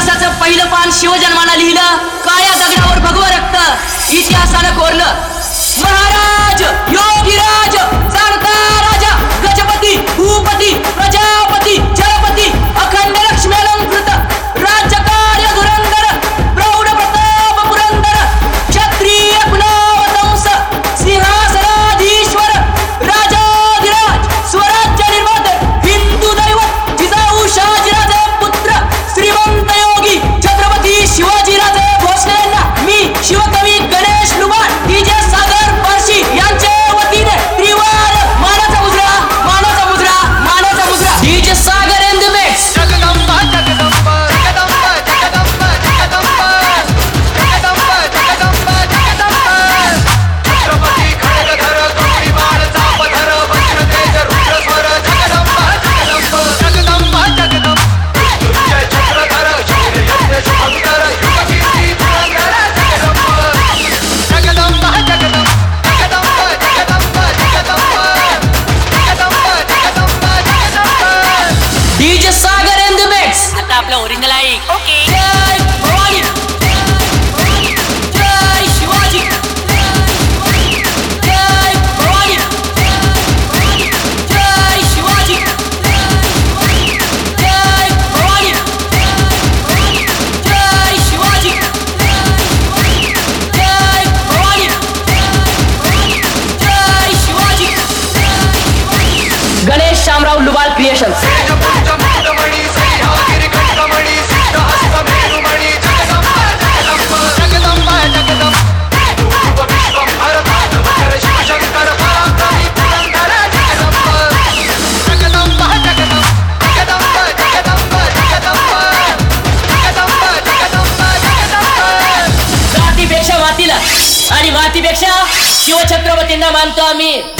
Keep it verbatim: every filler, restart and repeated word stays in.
इतिहासाचं पहिलं पान शिवजन्माला लिहिलं, काळ्या दगडावर भगवं रक्त इतिहासानं कोरलं. महाराज योगीराज जाणता राजा गजपती भूपती प्रजापती जलपती अखंड लक्ष्म्यालंकृत राज्यकार्य धुरंधर प्रौढ प्रताप पुरंदर क्षत्रिय कुलावतंस सिंहासनाधीश्वर राजाधिराज स्वराज्य निर्माता हिंदू दैवत जिजाऊ शहाजीराजे पुत्र श्रीमंत योगी छत्रपती शिवाजीराजे भोसले यांना मी शिवकवी गणेश लुबाड डीजे सागर पारशी यांच्या वतीने त्रिवार मानाचा मुजरा मानाचा मुजरा मानाचा मुजरा DJ Sagar and the mix. Jagdamba Jagdamba Jagdamba Jagdamba Jagdamba Jagdamba Jagdamba Jagdamba Chhatrapati खडगधर गौरीबाण चापधर वज्रतेज रुद्रस्वर जगदंबा जगदंबा जगदंबा जगदंबा दुर्जय चक्रधर शौर्य यज्ञ शुभंकर युगकीर्ती धुरंधर Jagdamba Jagdamba Jagdamba Jagdamba Jagdamba Jagdamba Jagdamba Jagdamba Jagdamba DJ Sagar and the mix. आता आपलं ओरिजिनल आहे. ओके. जय भवानी जय शिवाजी जय भवानी जय शिवाजी जय भवानी जय शिवाजी जय भवानी जय शिवाजी. गणेश शामराव लुबाड क्रिएशन्स. तेजपुंज मुकुटमणि सह्याद्रि कंठमणि सिद्धहस्त मेरुमणि जगदंबा जगदंबा जगदंबा जगदंबा रूप विश्वंभर तांडवधर शिवशंकर पराक्रमी पुरंदर जगदंबा जगदंबा जगदंबा जगदंबा जगदंबा जगदंबा जगदंबा जगदंबा जगदंबा जातीपेक्षा मातीला आणि मातीपेक्षा शिवछत्रपतींना मानतो आम्ही.